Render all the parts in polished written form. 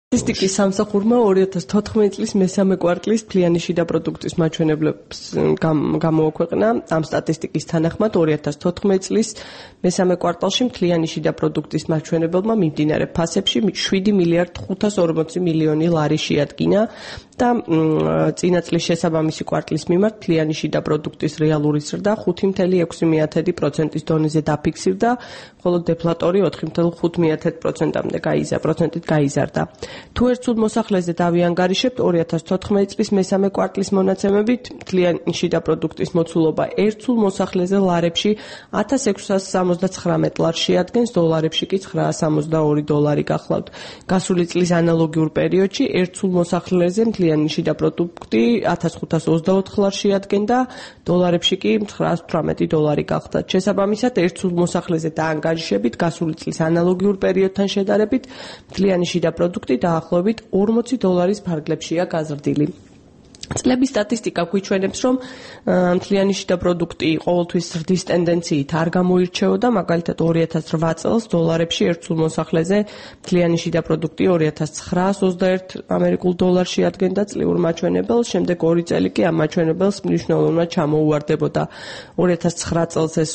სტატისტიკის სამსახურმა 2014 წლის მესამე კვარტლის მთლიანი შიდა პროდუქტის მაჩვენებლებს გამოაქვეყნა. Ამ სტატისტიკის თანახმად 2014 წლის მესამე კვარტალში მთლიანი შიდა პროდუქტის მაჩვენებელმა მიმდინარე ფასებში 7 მილიარდ 540 მილიონი ლარი შეადგინა და წინა წლის შესაბამისი კვარტლის მიმართ მთლიანი შიდა პროდუქტის რეალური ზრდა 5.6%-ის დონეზე დაფიქსირდა, ხოლო დეფლატორი 4.5%-მდე გაიზარდა. თუ ერთ სულ მოსახლეზე დავიანგარიშებთ 2014 წლის მესამე კვარტლის მონაცემებით, მთლიანი შიდა პროდუქტის მოცულობა ერთ სულ მოსახლეზე ლარებში 1679 ლარს შეადგენს, დოლარებში კი 962 დოლარი გახლავთ. გასული წლის ანალოგიურ პერიოდში ერთ სულ მოსახლეზე მთლიანი შიდა პროდუქტი 1524 ლარს შეადგენდა, დოლარებში კი 918 დოლარი გახლავთ. შესაბამისად, ერთ სულ მოსახლეზე დაანგარიშებით გასული წლის ანალოგიურ პერიოდთან შედარებით, მთლიანი შიდა პროდუქტი დაახლოებით 40 დოლარის ფარგლებშია გაზრდილი. წლების სტატისტიკა გვიჩვენებს, რომ მთლიანი შიდა პროდუქტი ყოველთვის ზრდის ტენდენციით არ გამოირჩეოდა, მაგალითად 2008 წელს დოლარებში ერთ სულ მოსახლეზე მთლიანი შიდა პროდუქტი 2921 ამერიკულ დოლარს შეადგენდა წლიურ მაჩვენებელს, შემდეგ 2 წელი კი ამ მაჩვენებელს მნიშვნელოვნად ჩამოუვარდებოდა. 2009 წელს ეს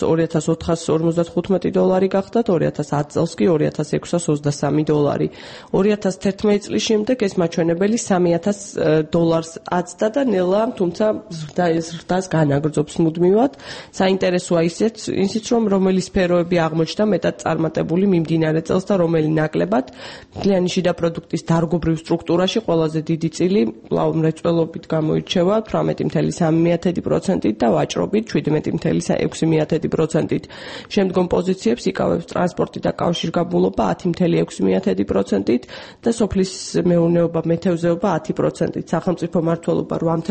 2455 დოლარი გახდა, 2010 წელს კი 2623 დოლარი. 2011 წლის შემდეგ ეს მაჩვენებელი 3000 დოლარს აცდა და ნელა, თუმცა ზრდას განაგრძობს მუდმივად. საინტერესოა ისიც, რომ რომელი სფეროები აღმოჩნდა მეტად წარმატებული მიმდინარე წელს და რომელი ნაკლებად. მთლიანი შიდა პროდუქტის დარგობრივ სტრუქტურაში ყველაზე დიდი წილი მრეწველობით გამოირჩევა 18.3%-ით და ვაჭრობით 17.6%-ით. შემდგომ პოზიციებს იკავებს ტრანსპორტი და კავშირგაბმულობა 10.6%-ით და სოფლის მეურნეობა, მეთევზეობა 10%-ით. სახელმწიფო მმართველობა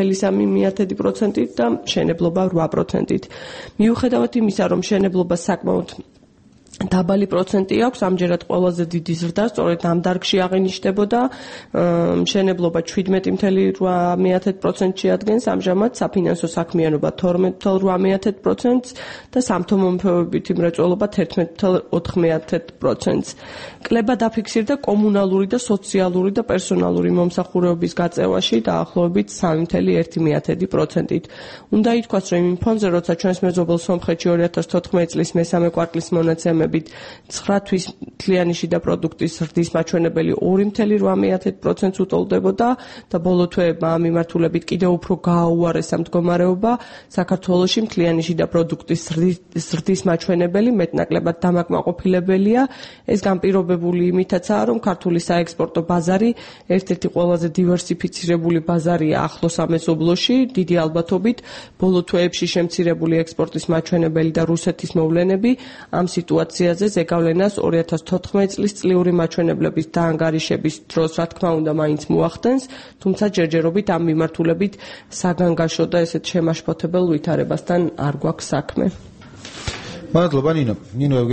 8.3%-ით და მშენებლობა 8%-ით. მიუხედავად იმისა, რომ მშენებლობა საკმაოდ დაბალი პროცენტი აქვს, ამჯერად ყველაზე დიდი ზრდა სწორედ ამ დარგში აღინიშნებოდა. მშენებლობა 17.8% შეადგენს ამჟამად, საფინანსო საქმიანობა 12.8%-ს და სამთო-მომთვევებითი მრეწველობა 11.4%-ს. კლება დაფიქსირდა კომუნალური და სოციალური და პერსონალური მომსახურებების გაწევაში დაახლოებით 3.1%-ით. უნდა ითქვას, რომ იმ ფონზე, როცა ჩვენს მეზობელ სომხეთში 2014 წლის მესამე კვარტლის მონაცემები 9 თვის მთლიანი შიდა პროდუქტის ზრდის მაჩვენებელი 2.8%-ს უტოლდებოდა და ბოლო თვეებმა ამ მიმართულებით კიდევ უფრო გააუარესა მდგომარეობა. საქართველოში მთლიანი შიდა პროდუქტის ზრდის მაჩვენებელი მეტნაკლებად დამაკმაყოფილებელია. ეს განპირობებული იმითაცაა, რომ ქართული საექსპორტო ბაზარი ერთ-ერთი ყველაზე დივერსიფიცირებული ბაზარია ახლოს ამესობლოში, დიდი ალბათობით ბოლო თვეებში შემცირებული ექსპორტის მაჩვენებელი და რუსეთის მოვლენები ამ სიტუაციაზე ზეგავლენას 2014 წლის წლიური მაჩვენებლების დაანგარიშების დროს, რა თქმა უნდა, მაინც მოახდენს, თუმცა ჯერჯერობით ამ მიმართულებით საგანგაშო და ესეთ შემაშფოთებელ ვითარებასთან არ გვაქვს საქმე. მადლობა ნინო.